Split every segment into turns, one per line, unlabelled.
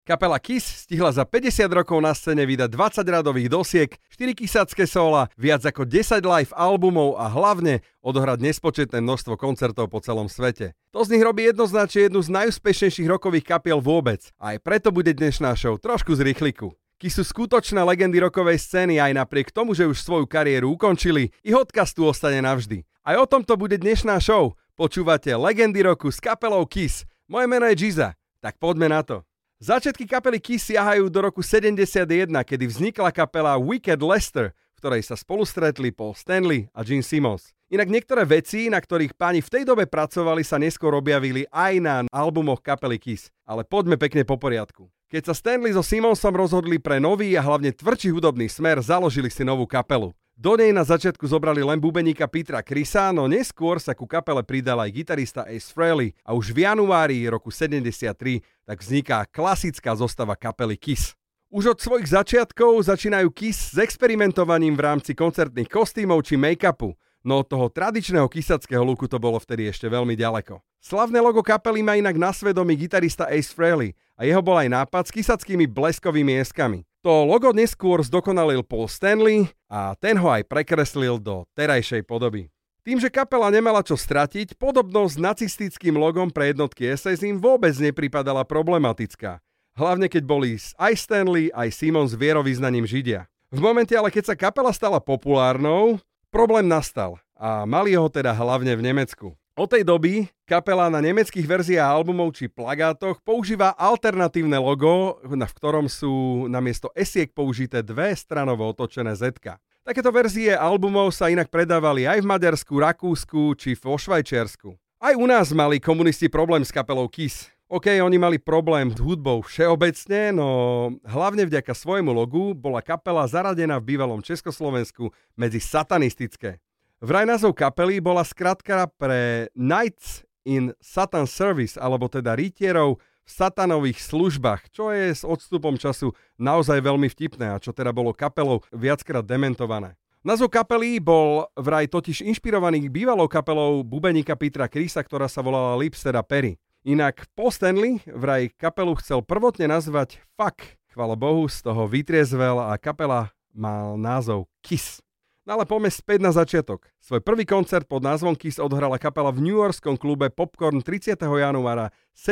Kapela Kiss stihla za 50 rokov na scéne vydať 20 radových dosiek, 4 kysacké sóla, viac ako 10 live albumov a hlavne odohrať nespočetné množstvo koncertov po celom svete. To z nich robí jednoznačne jednu z najúspešnejších rokových kapiel vôbec. A aj preto bude dnešná show trošku z rýchliku. Kiss sú skutočné legendy rokovej scény aj napriek tomu, že už svoju kariéru ukončili, ich odkaz tu ostane navždy. Aj o tomto bude dnešná show. Počúvate Legendy roku s kapelou Kiss. Moje meno je Giza, tak poďme na to. Začiatky kapely Kiss siahajú do roku 71, kedy vznikla kapela Wicked Lester, v ktorej sa spolu stretli Paul Stanley a Gene Simmons. Inak niektoré veci, na ktorých páni v tej dobe pracovali, sa neskôr objavili aj na albumoch kapely Kiss. Ale poďme pekne po poriadku. Keď sa Stanley so Simmonsom rozhodli pre nový a hlavne tvrdší hudobný smer, založili si novú kapelu. Do nej na začiatku zobrali len bubeníka Petera Chrisa, no neskôr sa ku kapele pridal aj gitarista Ace Frehley a už v januári roku 73 tak vzniká klasická zostava kapely Kiss. Už od svojich začiatkov začínajú Kiss s experimentovaním v rámci koncertných kostýmov či make-upu, no od toho tradičného kisackého looku to bolo vtedy ešte veľmi ďaleko. Slavné logo kapely má inak na svedomí gitarista Ace Frehley a jeho bol aj nápad s kisackými bleskovými eskami. To logo neskôr zdokonalil Paul Stanley a ten ho aj prekreslil do terajšej podoby. Tým, že kapela nemala čo stratiť, podobnosť s nacistickým logom pre jednotky SS im vôbec nepripadala problematická. Hlavne keď boli aj Stanley, aj Simmons vierovyznaním Židia. V momente ale keď sa kapela stala populárnou, problém nastal a mali ho teda hlavne v Nemecku. Od tej doby kapela na nemeckých verziách albumov či plagátoch používa alternatívne logo, v ktorom sú namiesto esiek použité dve stranovo otočené zetka. Takéto verzie albumov sa inak predávali aj v Maďarsku, Rakúsku či vo Švajčiarsku. Aj u nás mali komunisti problém s kapelou Kiss. Oni mali problém s hudbou všeobecne, no hlavne vďaka svojmu logu bola kapela zaradená v bývalom Československu medzi satanistické. Vraj názov kapely bola skratka pre Knights in Satan Service, alebo teda rytierov v satanových službách, čo je s odstupom času naozaj veľmi vtipné a čo teda bolo kapelou viackrát dementované. Názov kapely bol vraj totiž inšpirovaný bývalou kapelou bubeníka Petera Chrisa, ktorá sa volala Lips, teda Perry. Inak Paul Stanley vraj kapelu chcel prvotne nazvať Fuck, chvála Bohu, z toho vytriezvel a kapela mal názov Kiss. No ale poďme späť na začiatok. Svoj prvý koncert pod názvom Kiss odohrala kapela v newyorskom klube Popcorn 30. januára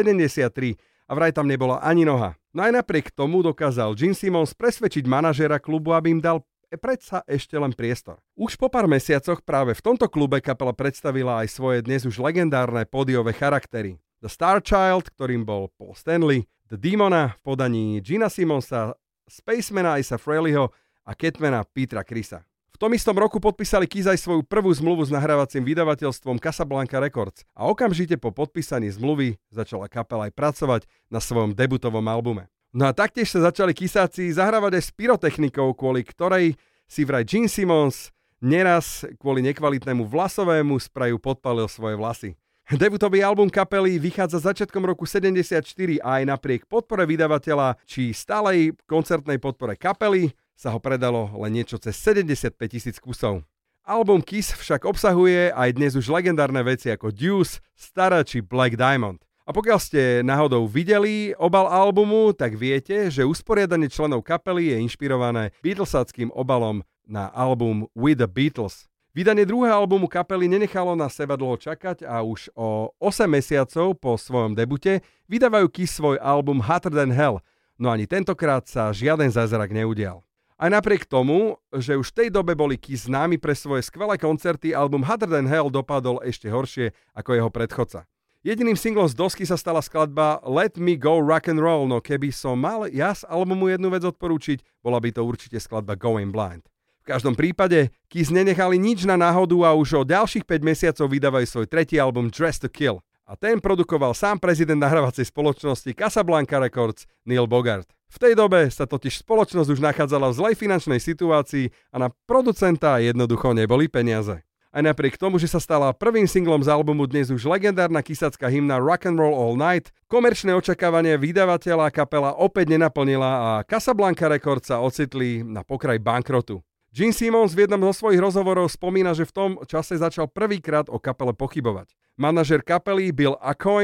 73 a vraj tam nebola ani noha. No aj napriek tomu dokázal Gene Simmons presvedčiť manažéra klubu, aby im dal predsa ešte len priestor. Už po pár mesiacoch práve v tomto klube kapela predstavila aj svoje dnes už legendárne pódiové charaktery. The Star Child, ktorým bol Paul Stanley, The Demona v podaní Gena Simmonsa, Spacemana Acea Frehleyho a Catmana Petera Chrisa. V tom istom roku podpísali Kiss aj svoju prvú zmluvu s nahrávacím vydavateľstvom Casablanca Records a okamžite po podpísaní zmluvy začala kapela aj pracovať na svojom debutovom albume. No a taktiež sa začali Kissáci zahrávať aj s pyrotechnikou, kvôli ktorej si vraj Gene Simmons neraz kvôli nekvalitnému vlasovému sprayu podpalil svoje vlasy. Debutový album kapely vychádza začiatkom roku 74 a aj napriek podpore vydavateľa či stálej koncertnej podpore kapely sa ho predalo len niečo cez 75 000 kusov. Album Kiss však obsahuje aj dnes už legendárne veci ako Deuce, Stara či Black Diamond. A pokiaľ ste náhodou videli obal albumu, tak viete, že usporiadanie členov kapely je inšpirované Beatlesáckým obalom na album With the Beatles. Vydanie druhého albumu kapely nenechalo na seba dlho čakať a už o 8 mesiacov po svojom debute vydávajú Kiss svoj album Hotter Than Hell, no ani tentokrát sa žiaden zázrak neudial. Aj napriek tomu, že už v tej dobe boli Kiss známi pre svoje skvelé koncerty, album Hotter Than Hell dopadol ešte horšie ako jeho predchodca. Jediným singlom z dosky sa stala skladba Let Me Go Rock and Roll, no keby som mal ja z albumu jednu vec odporúčiť, bola by to určite skladba Going Blind. V každom prípade Kiss nenechali nič na náhodu a už o ďalších 5 mesiacov vydávajú svoj tretí album Dress to Kill. A ten produkoval sám prezident nahrávacej spoločnosti Casablanca Records Neil Bogart. V tej dobe sa totiž spoločnosť už nachádzala v zlej finančnej situácii a na producenta jednoducho neboli peniaze. Aj napriek tomu, že sa stala prvým singlom z albumu dnes už legendárna kisacká hymna Rock and Roll All Night, komerčné očakávanie vydavateľa kapela opäť nenaplnila a Casablanca Records sa ocitli na pokraji bankrotu. Gene Simmons v jednom zo svojich rozhovorov spomína, že v tom čase začal prvýkrát o kapele pochybovať. Manažer kapely Bill Aucoin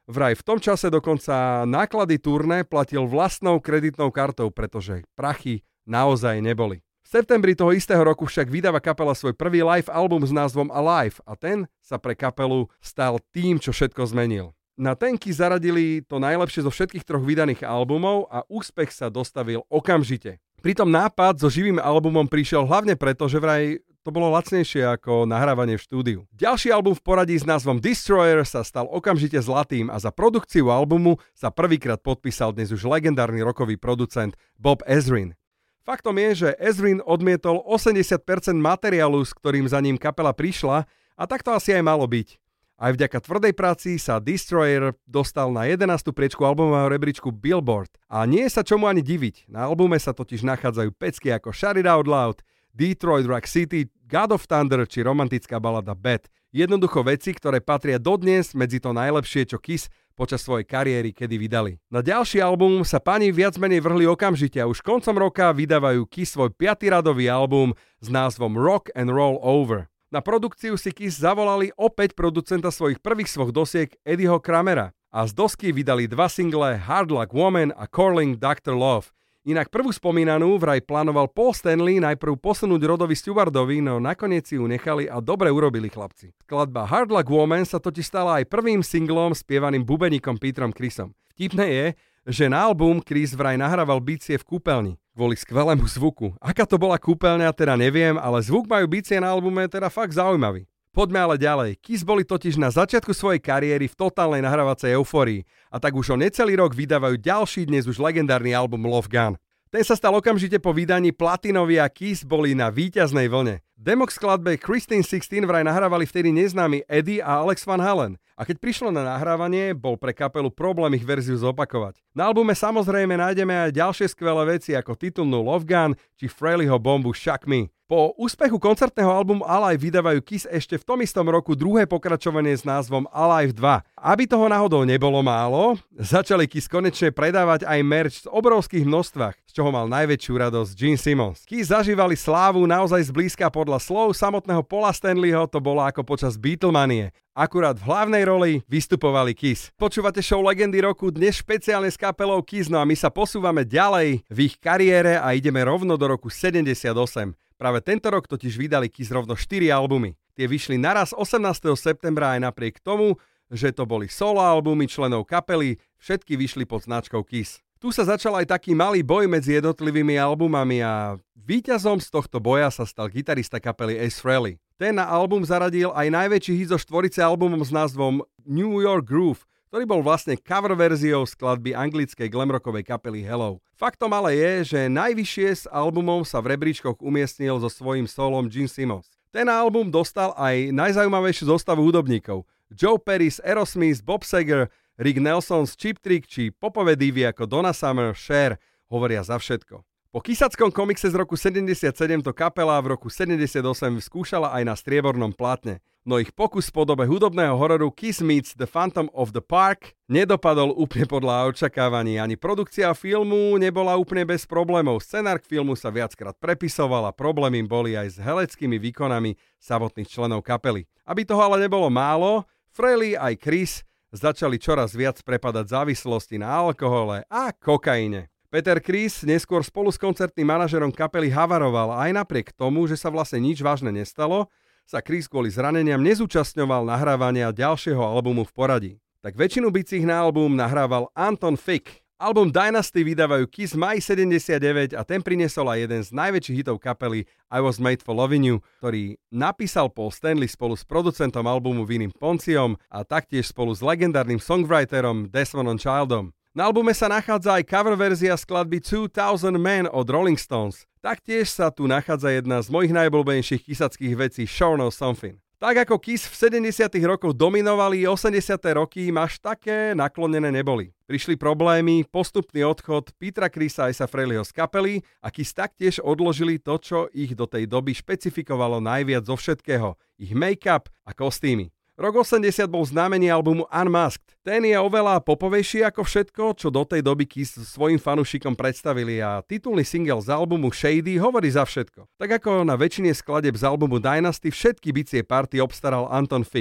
Vraj v tom čase dokonca náklady turné platil vlastnou kreditnou kartou, pretože prachy naozaj neboli. V septembri toho istého roku však vydáva kapela svoj prvý live album s názvom Alive a ten sa pre kapelu stal tým, čo všetko zmenil. Na tenky zaradili to najlepšie zo všetkých troch vydaných albumov a úspech sa dostavil okamžite. Pritom nápad so živým albumom prišiel hlavne preto, že vraj to bolo lacnejšie ako nahrávanie v štúdiu. Ďalší album v poradí s názvom Destroyer sa stal okamžite zlatým a za produkciu albumu sa prvýkrát podpísal dnes už legendárny rockový producent Bob Ezrin. Faktom je, že Ezrin odmietol 80% materiálu, s ktorým za ním kapela prišla a tak to asi aj malo byť. Aj vďaka tvrdej práci sa Destroyer dostal na 11. priečku albumového rebríčku Billboard. A nie je sa čomu ani diviť, na albume sa totiž nachádzajú pecky ako Shout It Out Loud, Detroit Rock City, God of Thunder či romantická balada Bad. Jednoducho veci, ktoré patria dodnes medzi to najlepšie, čo Kiss počas svojej kariéry kedy vydali. Na ďalší album sa pani viac menej vrhli okamžite a už koncom roka vydávajú Kiss svoj 5. radový album s názvom Rock and Roll Over. Na produkciu si Kiss zavolali opäť producenta svojich prvých dosiek Eddieho Kramera a z dosky vydali 2 single Hard Luck Woman a Calling Dr. Love. Inak prvú spomínanú vraj plánoval Paul Stanley najprv posunúť Rodovi Stewardovi, no nakoniec si ju nechali a dobre urobili chlapci. Skladba Hard Luck Woman sa totiž stala aj prvým singlom spievaným bubeníkom Peterom Chrisom. Vtipné je, že na album Chris vraj nahrával bicie v kúpeľni kvôli skvelému zvuku. Aká to bola kúpeľňa, teda neviem, ale zvuk majú bicie na albume teda fakt zaujímavý. Poďme ale ďalej. Kiss boli totiž na začiatku svojej kariéry v totálnej nahrávacej eufórii a tak už o necelý rok vydávajú ďalší dnes už legendárny album Love Gun. Ten sa stal okamžite po vydaní platinovi a Kiss boli na víťaznej vlne. Demo k skladbe Christine 16 vraj nahrávali vtedy neznámi Eddie a Alex Van Halen. A keď prišlo na nahrávanie, bol pre kapelu problém ich verziu zopakovať. Na albume samozrejme nájdeme aj ďalšie skvelé veci ako titulnú Love Gun či Frehleyho bombu Shock Me. Po úspechu koncertného albumu Alive vydávajú Kiss ešte v tom istom roku druhé pokračovanie s názvom Alive 2. Aby toho náhodou nebolo málo, začali Kiss konečne predávať aj merch v obrovských množstvách, z čoho mal najväčšiu radosť Gene Simmons. Kiss zažívali slávu naozaj zblízka podľa slov samotného Paula Stanleyho, to bolo ako počas Beatlemanie. Akurát v hlavnej roli vystupovali Kiss. Počúvate show Legendy roku dnes špeciálne s kapelou Kiss, no a my sa posúvame ďalej v ich kariére a ideme rovno do roku 78. Práve tento rok totiž vydali Kiss rovno 4 albumy. Tie vyšli naraz 18. septembra aj napriek tomu, že to boli solo albumy členov kapely, všetky vyšli pod značkou Kiss. Tu sa začal aj taký malý boj medzi jednotlivými albumami a víťazom z tohto boja sa stal gitarista kapely Ace Frehley. Ten na album zaradil aj najväčší hit zo štvorice albumom s názvom New York Groove, ktorý bol vlastne cover verziou skladby anglickej glamrockovej kapely Hello. Faktom ale je, že najvyššie s albumom sa v rebríčkoch umiestnil so svojím solom Gene Simmons. Ten album dostal aj najzaujímavejšiu zostavu hudobníkov. Joe Perry z Aerosmith, Bob Seger, Rick Nelson z Cheap Trick či popové divy ako Donna Summer, Cher hovoria za všetko. Po kisackom komikse z roku 77 to kapela v roku 78 skúšala aj na striebornom plátne. No ich pokus v podobe hudobného hororu Kiss meets The Phantom of the Park nedopadol úplne podľa očakávaní. Ani produkcia filmu nebola úplne bez problémov. Scenár k filmu sa viackrát prepisoval a problémy boli aj s hereckými výkonami samotných členov kapely. Aby toho ale nebolo málo, Frehley aj Chris začali čoraz viac prepadať závislosti na alkohole a kokaine. Peter Criss neskôr spolu s koncertným manažerom kapely havaroval a aj napriek tomu, že sa vlastne nič vážne nestalo, sa Criss kvôli zraneniam nezúčastňoval nahrávania ďalšieho albumu v poradí. Tak väčšinu bicích na album nahrával Anton Fick. Album Dynasty vydávajú Kiss maj 79 a ten priniesol aj jeden z najväčších hitov kapely I Was Made for Loving You, ktorý napísal Paul Stanley spolu s producentom albumu Vinim Ponciom a taktiež spolu s legendárnym songwriterom Desmondom Childom. Na albume sa nachádza aj cover verzia skladby 2000 Men od Rolling Stones. Taktiež sa tu nachádza jedna z mojich najobľúbenejších kisackých vecí Sure Know Something. Tak ako Kiss v 70. rokoch dominovali, 80. roky im až také naklonené neboli. Prišli problémy, postupný odchod Petera Crissa a Acea Frehleyho z kapely a Kiss taktiež odložili to, čo ich do tej doby špecifikovalo najviac zo všetkého. Ich make-up a kostýmy. Rok 80 bol znamenie albumu Unmasked. Ten je oveľa popovejší ako všetko, čo do tej doby Kiss svojim fanúšikom predstavili a titulný single z albumu Shady hovorí za všetko. Tak ako na väčšine skladeb z albumu Dynasty všetky bicie party obstaral Anton Fick.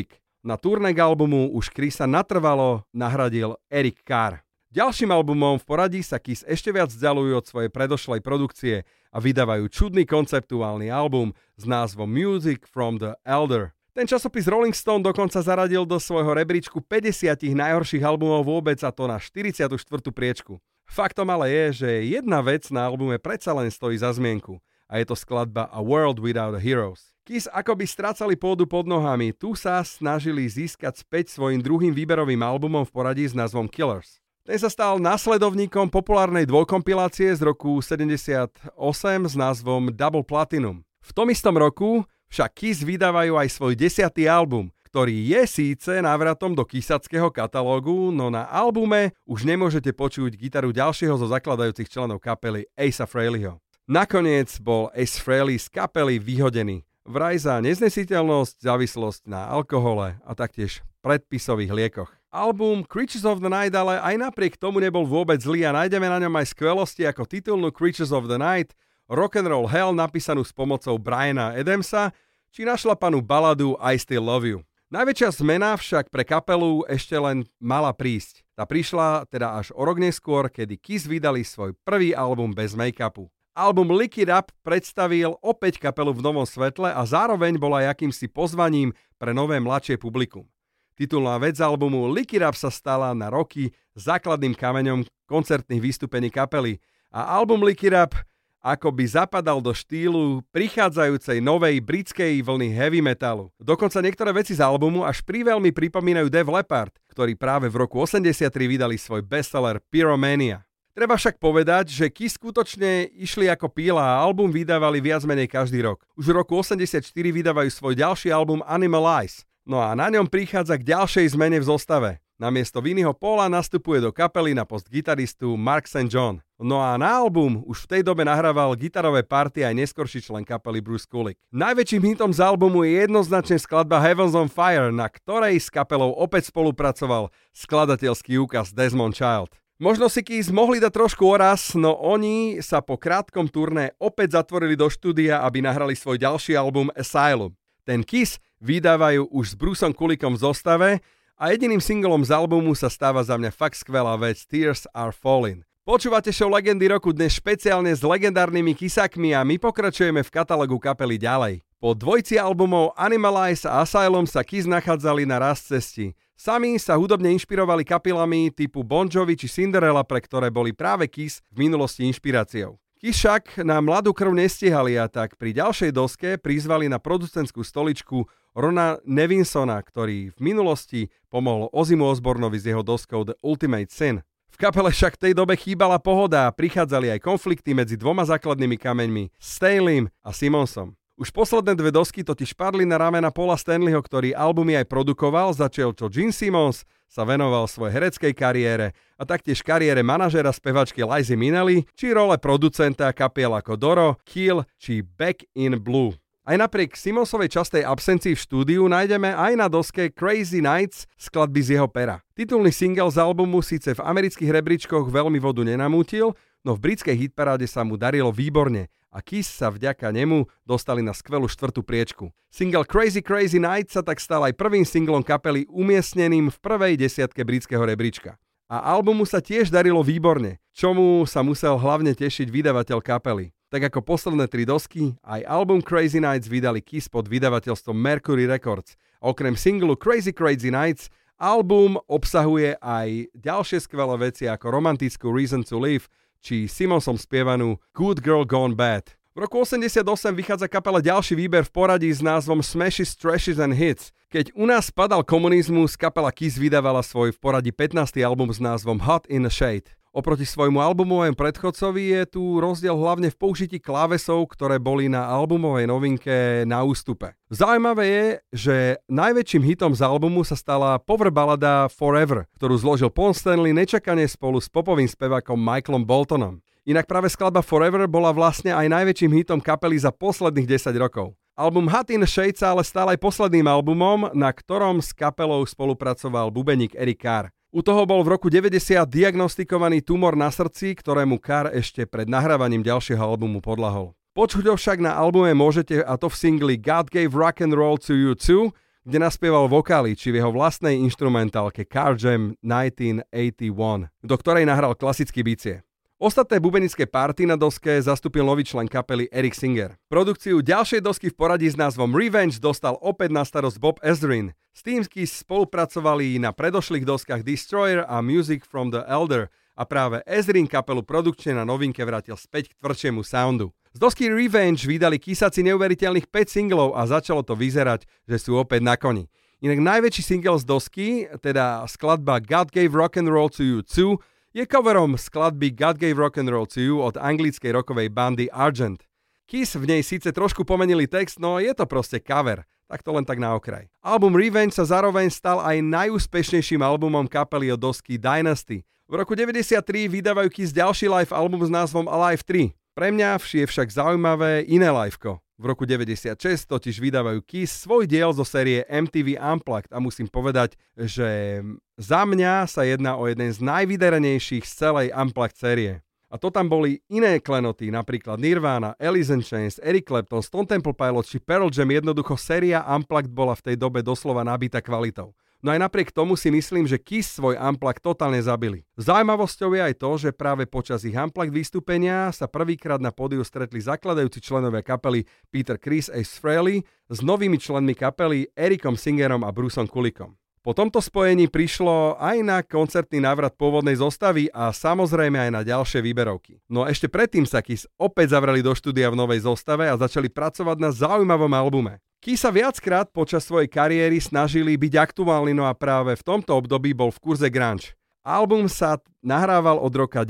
Na turné k albumu už Chrisa natrvalo nahradil Eric Carr. Ďalším albumom v poradí sa Kiss ešte viac vzdialujú od svojej predošlej produkcie a vydávajú čudný konceptuálny album s názvom Music from the Elder. Ten časopis Rolling Stone dokonca zaradil do svojho rebríčku 50 najhorších albumov vôbec, a to na 44. priečku. Faktom ale je, že jedna vec na albume predsa len stojí za zmienku a je to skladba A World Without Heroes. Kiss akoby strácali pôdu pod nohami, tu sa snažili získať späť svojim druhým výberovým albumom v poradí s názvom Killers. Ten sa stal následovníkom populárnej dvojkompilácie z roku 78 s názvom Double Platinum. V tom istom roku však Kiss vydávajú aj svoj 10. album, ktorý je síce návratom do kisackého katalógu, no na albume už nemôžete počuť gitaru ďalšieho zo zakladajúcich členov kapely Ace'a Frehleyho. Nakoniec bol Ace Frehley z kapely vyhodený, vraj za neznesiteľnosť, závislosť na alkohole a taktiež predpisových liekoch. Album Creatures of the Night ale aj napriek tomu nebol vôbec zlý a nájdeme na ňom aj skvelosti ako titulnú Creatures of the Night, Rock'n'Roll Hell napísanú s pomocou Briana Adamsa, či našlapanú baladu I Still Love You. Najväčšia zmena však pre kapelu ešte len mala prísť. Tá prišla teda až o rok neskôr, kedy Kiss vydali svoj prvý album bez make-upu. Album Lick It Up predstavil opäť kapelu v novom svetle a zároveň bola akýmsi pozvaním pre nové mladšie publikum. Titulná vec albumu Lick It Up sa stala na roky základným kameňom koncertných vystúpení kapely a album Lick It Up akoby zapadal do štýlu prichádzajúcej novej britskej vlny heavy metalu. Dokonca niektoré veci z albumu až priveľmi pripomínajú Def Leppard, ktorí práve v roku 83 vydali svoj bestseller Pyromania. Treba však povedať, že Kiss skutočne išli ako píla a album vydávali viac menej každý rok. Už v roku 84 vydávajú svoj ďalší album Animal Eyes. No a na ňom prichádza k ďalšej zmene v zostave. Namiesto Vinnyho Paula nastupuje do kapely na post gitaristu Mark St. John. No a na album už v tej dobe nahrával gitarové party aj neskorší člen kapely Bruce Kulick. Najväčším hitom z albumu je jednoznačne skladba Heaven's on Fire, na ktorej s kapelou opäť spolupracoval skladateľský úkaz Desmond Child. Možno si Kiss mohli dať trošku oraz, no oni sa po krátkom turné opäť zatvorili do štúdia, aby nahrali svoj ďalší album Asylum. Ten Kiss vydávajú už s Bruceom Kulickom v zostave a jediným singlom z albumu sa stáva za mňa fakt skvelá vec Tears Are Falling. Počúvate show Legendy roku dnes špeciálne s legendárnymi Kissakmi a my pokračujeme v katalógu kapely ďalej. Po dvojci albumov Animalize a Asylum sa Kiss nachádzali na rast cesti. Sami sa hudobne inšpirovali kapelami typu Bon Jovi či Cinderella, pre ktoré boli práve Kiss v minulosti inšpiráciou. Kiss však na mladú krv nestihali a tak pri ďalšej doske prizvali na producentskú stoličku Rona Nevinsona, ktorý v minulosti pomohol Ozzymu Osbourneovi s jeho doskou The Ultimate Sin. V kapele však v tej dobe chýbala pohoda a prichádzali aj konflikty medzi dvoma základnými kameňmi, Staleym a Simonsom. Už posledné dve dosky totiž padli na ramena Paula Stanleyho, ktorý albumy aj produkoval, začal čo Gene Simmons sa venoval svojej hereckej kariére a taktiež kariére manažera spevačky Lizy Minnelli, či role producenta kapiel ako Doro, Kill či Back in Blue. Aj napriek Simonsovej častej absencii v štúdiu nájdeme aj na doske Crazy Nights skladby z jeho pera. Titulný single z albumu síce v amerických rebríčkoch veľmi vodu nenamútil, no v britskej hitparáde sa mu darilo výborne a Kiss sa vďaka nemu dostali na skvelú 4. priečku. Single Crazy Crazy Nights sa tak stal aj prvým singlom kapely umiestneným v prvej desiatke britského rebríčka. A albumu sa tiež darilo výborne, čomu sa musel hlavne tešiť vydavateľ kapely. Tak ako posledné 3 dosky, aj album Crazy Nights vydali Kiss pod vydavateľstvom Mercury Records. Okrem singlu Crazy Crazy Nights, album obsahuje aj ďalšie skvelé veci ako romantickú Reason to Live, či Simonsom spievanú Good Girl Gone Bad. V roku 88 vychádza kapela ďalší výber v poradí s názvom Smashes, Trashes and Hits. Keď u nás padal komunizmus, kapela Kiss vydávala svoj v poradí 15. album s názvom Hot in the Shade. Oproti svojmu albumovému predchodcovi je tu rozdiel hlavne v použití klávesov, ktoré boli na albumovej novinke na ústupe. Zaujímavé je, že najväčším hitom z albumu sa stala power balada Forever, ktorú zložil Paul Stanley nečakane spolu s popovým spevákom Michaelom Boltonom. Inak práve skladba Forever bola vlastne aj najväčším hitom kapely za posledných 10 rokov. Album Hot in the Shade sa ale stal aj posledným albumom, na ktorom s kapelou spolupracoval bubeník Eric Carr. U toho bol v roku 90 diagnostikovaný tumor na srdci, ktorému Carr ešte pred nahrávaním ďalšieho albumu podľahol. Počuť ho však na albume môžete, a to v singli God Gave Rock and Roll to You Too, kde naspieval vokály či v jeho vlastnej inštrumentálke Car Jam 1981, do ktorej nahral klasický bicie. Ostatné bubenické party na doske zastúpil nový člen kapely Eric Singer. Produkciu ďalšej dosky v poradí s názvom Revenge dostal opäť na starosť Bob Ezrin. S tým spolupracovali na predošlých doskách Destroyer a Music from the Elder a práve Ezrin kapelu produkčne na novinke vrátil späť k tvrdšiemu soundu. Z dosky Revenge vydali Kissáci neuveriteľných 5 singlov a začalo to vyzerať, že sú opäť na koni. Inak najväčší single z dosky, teda skladba God Gave Rock'n'Roll to You 2, je coverom skladby God Gave Rock'n'Roll to You od anglickej rockovej bandy Argent. Kiss v nej síce trošku pomenili text, no je to proste cover, tak to len tak na okraj. Album Revenge sa zároveň stal aj najúspešnejším albumom kapely od dosky Dynasty. V roku 1993 vydávajú Kiss ďalší live album s názvom Alive 3. Pre mňa je však zaujímavé iné liveko. V roku 1996 totiž vydávajú Kiss svoj diel zo série MTV Unplugged a musím povedať, že za mňa sa jedná o jeden z najvydarenejších z celej Unplugged série. A to tam boli iné klenoty, napríklad Nirvana, Alice in Chains, Eric Clapton, Stone Temple Pilots či Pearl Jam, jednoducho séria Unplugged bola v tej dobe doslova nabitá kvalitou. No aj napriek tomu si myslím, že Kiss svoj Unplugged totálne zabili. Zaujímavosťou je aj to, že práve počas ich Unplugged vystúpenia sa prvýkrát na pódiu stretli zakladajúci členovia kapely Peter Criss a Ace Frehley s novými členmi kapely Ericom Singerom a Bruceom Kulickom. Po tomto spojení prišlo aj na koncertný návrat pôvodnej zostavy a samozrejme aj na ďalšie výberovky. No a ešte predtým sa Kiss opäť zavreli do štúdia v novej zostave a začali pracovať na zaujímavom albume. Kiss sa viackrát počas svojej kariéry snažili byť aktuálni, no a práve v tomto období bol v kurze grunge. Album sa nahrával od roka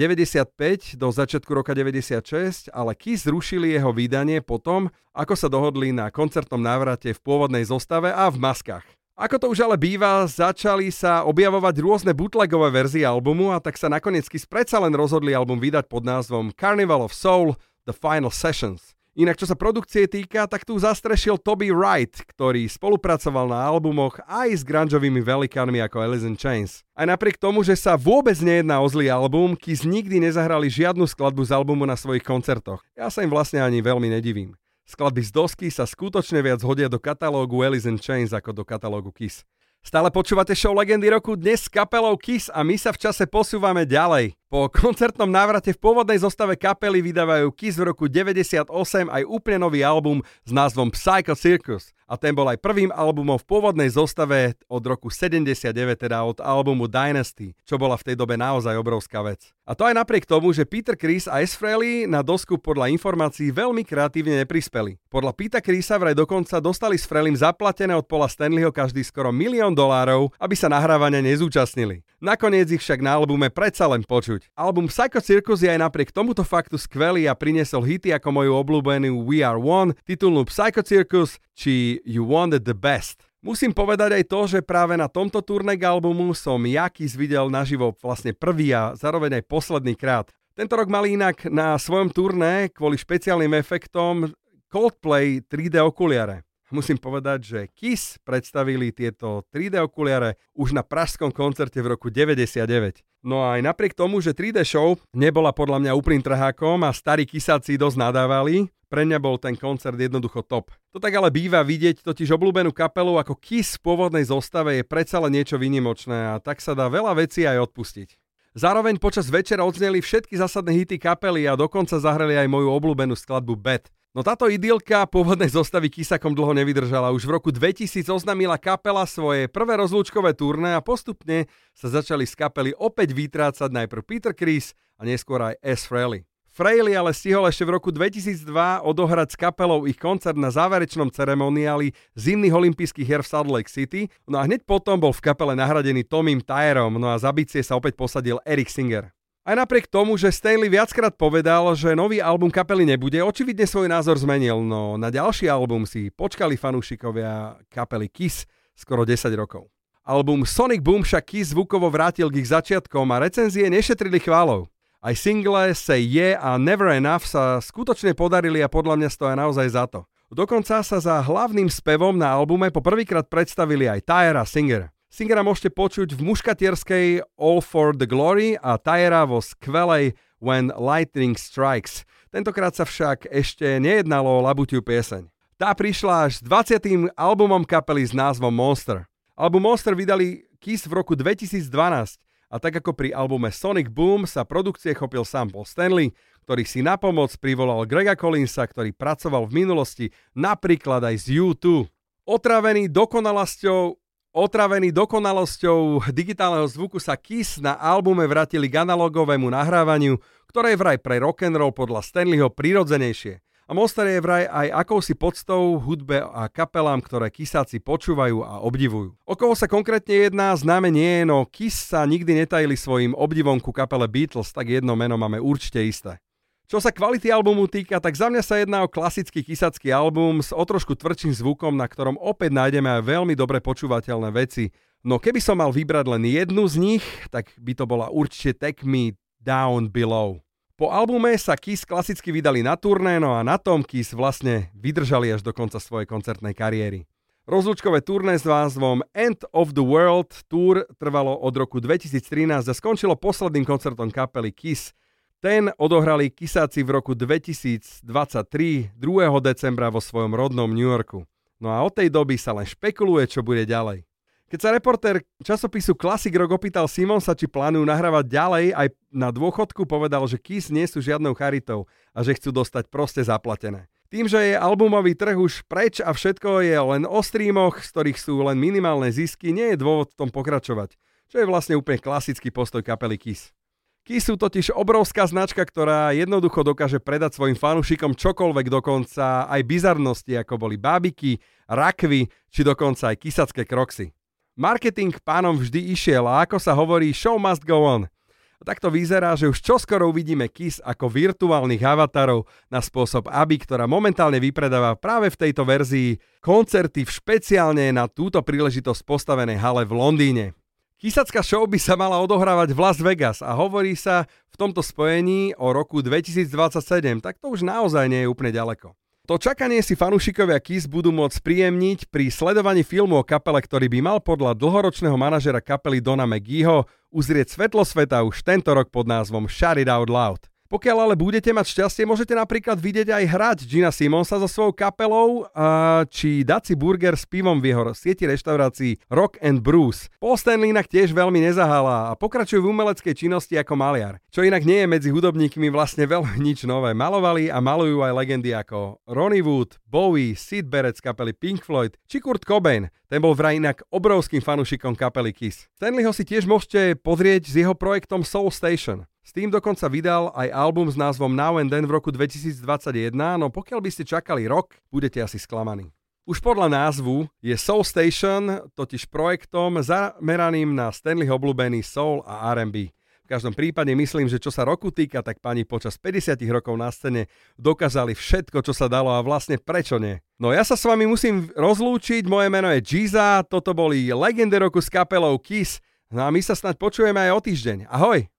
95 do začiatku roka 96, ale Kiss zrušili jeho vydanie potom, ako sa dohodli na koncertnom návrate v pôvodnej zostave a v maskách. Ako to už ale býva, začali sa objavovať rôzne bootlegové verzie albumu a tak sa nakoniec Kiss predsa len rozhodli album vydať pod názvom Carnival of Soul – The Final Sessions. Inak čo sa produkcie týka, tak tu zastrešil Toby Wright, ktorý spolupracoval na albumoch aj s grungeovými velikánmi ako Alice in Chains. Aj napriek tomu, že sa vôbec nejedná o zlý album, Kiss nikdy nezahrali žiadnu skladbu z albumu na svojich koncertoch. Ja sa im vlastne ani veľmi nedivím. Skladby z dosky sa skutočne viac hodia do katalógu Alice in Chains ako do katalógu Kiss. Stále počúvate show Legendy roku dnes s kapelou Kiss a my sa v čase posúvame ďalej. Po koncertnom návrate v pôvodnej zostave kapely vydávajú Kiss v roku 98 aj úplne nový album s názvom Psycho Circus. A ten bol aj prvým albumom v pôvodnej zostave od roku 79, teda od albumu Dynasty, čo bola v tej dobe naozaj obrovská vec. A to aj napriek tomu, že Peter Criss a Ace Frehley na dosku podľa informácií veľmi kreatívne neprispeli. Podľa Peta Crissa vraj dokonca dostali s Frehleym zaplatené od Paula Stanleyho každý skoro $1 000 000, aby sa nahrávania nezúčastnili. Nakoniec ich však na albume predsa len počuť. Album Psycho Circus je aj napriek tomuto faktu skvelý a priniesol hity ako moju obľúbenú We Are One, titulnú Psycho Circus či You Wanted the Best. Musím povedať aj to, že práve na tomto turné k albumu som ja Kiss videl naživo vlastne prvý a zároveň aj posledný krát. Tento rok mali inak na svojom turné kvôli špeciálnym efektom Coldplay 3D okuliare. Musím povedať, že Kiss predstavili tieto 3D okuliare už na pražskom koncerte v roku 99. No a aj napriek tomu, že 3D show nebola podľa mňa úplným trhákom a starí Kissáci dosť nadávali, pre mňa bol ten koncert jednoducho top. To tak ale býva vidieť, totiž obľúbenú kapelu ako Kiss v pôvodnej zostave je predsa len niečo výnimočné a tak sa dá veľa vecí aj odpustiť. Zároveň počas večera odzneli všetky zásadné hity kapely a dokonca zahrali aj moju obľúbenú skladbu Bad. No táto idylka pôvodnej zostavy Kissakom dlho nevydržala. Už v roku 2000 oznámila kapela svoje prvé rozlúčkové turné a postupne sa začali z kapely opäť vytrácať najprv Peter Criss a neskôr aj Ace Frehley. Frehley ale stihol ešte v roku 2002 odohrať s kapelou ich koncert na záverečnom ceremoniáli zimných olympijských hier v Salt Lake City, no a hneď potom bol v kapele nahradený Tommym Tyerom, no a za bicie sa opäť posadil Eric Singer. Aj napriek tomu, že Stanley viackrát povedal, že nový album kapely nebude, očividne svoj názor zmenil, no na ďalší album si počkali fanúšikovia kapely Kiss skoro 10 rokov. Album Sonic Boom však Kiss zvukovo vrátil k ich začiatkom a recenzie nešetrili chválou. Aj single Say Yeah a Never Enough sa skutočne podarili a podľa mňa stoja naozaj za to. Dokonca sa za hlavným spevom na albume poprvýkrát predstavili aj Tyer a Singer. Singera môžete počuť v muškatierskej All for the Glory a Tyera vo skvelej When Lightning Strikes. Tentokrát sa však ešte nejednalo o labutiu pieseň. Tá prišla až s 20. albumom kapely s názvom Monster. Album Monster vydali Kiss v roku 2012 a tak ako pri albume Sonic Boom sa produkcie chopil sám Paul Stanley, ktorý si na pomoc privolal Grega Collinsa, ktorý pracoval v minulosti napríklad aj z U2. Otravený dokonalosťou digitálneho zvuku sa Kiss na albume vrátili k analogovému nahrávaniu, ktoré je vraj pre rock'n'roll podľa Stanleyho prirodzenejšie. A Monster je vraj aj akousi podstou hudbe a kapelám, ktoré Kissáci počúvajú a obdivujú. O koho sa konkrétne jedná, známe nie je, no Kiss sa nikdy netajili svojim obdivom ku kapele Beatles, tak jedno meno máme určite isté. Čo sa kvality albumu týka, tak za mňa sa jedná o klasický kissacký album s o trošku tvrdším zvukom, na ktorom opäť nájdeme aj veľmi dobre počúvateľné veci. No keby som mal vybrať len jednu z nich, tak by to bola určite Take Me Down Below. Po albume sa Kiss klasicky vydali na turné, no a na tom Kiss vlastne vydržali až do konca svojej koncertnej kariéry. Rozlúčkové turné s názvom End of the World Tour trvalo od roku 2013 a skončilo posledným koncertom kapely Kiss. Ten odohrali Kissáci v roku 2023, 2. decembra vo svojom rodnom New Yorku. No a od tej doby sa len špekuluje, čo bude ďalej. Keď sa reportér časopisu Classic Rock opýtal Simonsa, či plánujú nahrávať ďalej aj na dôchodku, povedal, že Kiss nie sú žiadnou charitou a že chcú dostať proste zaplatené. Tým, že je albumový trh už preč a všetko je len o streamoch, z ktorých sú len minimálne zisky, nie je dôvod v tom pokračovať, čo je vlastne úplne klasický postoj kapely Kiss. Kiss sú totiž obrovská značka, ktorá jednoducho dokáže predať svojim fanúšikom čokoľvek, dokonca aj bizarnosti, ako boli bábiky, rakvy, či dokonca aj kissacké kroxy. Marketing pánom vždy išiel a ako sa hovorí, show must go on. A tak to vyzerá, že už čoskoro uvidíme Kiss ako virtuálnych avatarov na spôsob ABBY, ktorá momentálne vypredáva práve v tejto verzii koncerty v špeciálne na túto príležitosť postavenej hale v Londýne. Kissacká show by sa mala odohrávať v Las Vegas a hovorí sa v tomto spojení o roku 2027, tak to už naozaj nie je úplne ďaleko. To čakanie si fanúšikovia Kiss budú môcť príjemniť pri sledovaní filmu o kapele, ktorý by mal podľa dlhoročného manažera kapely Dona McGeeho uzrieť svetlo sveta už tento rok pod názvom Shout It Out Loud. Pokiaľ ale budete mať šťastie, môžete napríklad vidieť aj hrať Gina Simonsa so svojou kapelou či dať si burger s pivom v jeho sieti reštaurácií Rock and Brews. Paul Stanley inak tiež veľmi nezahála a pokračuje v umeleckej činnosti ako maliar, čo inak nie je medzi hudobníkmi vlastne veľmi nič nové. Malovali a malujú aj legendy ako Ronnie Wood, Bowie, Syd Barrett z kapely Pink Floyd či Kurt Cobain. Ten bol vraj inak obrovským fanúšikom kapely Kiss. Stanleyho si tiež môžete pozrieť s jeho projektom Soul Station. S tým dokonca vydal aj album s názvom Now and Then v roku 2021, no pokiaľ by ste čakali rok, budete asi sklamaní. Už podľa názvu je Soul Station totiž projektom zameraným na Stanleyho obľúbený soul a R&B. V každom prípade myslím, že čo sa roku týka, tak pani počas 50 rokov na scéne dokázali všetko, čo sa dalo a vlastne prečo nie. No ja sa s vami musím rozlúčiť, moje meno je Giza, toto boli legendy roku s kapelou Kiss, no a my sa snáď počujeme aj o týždeň. Ahoj!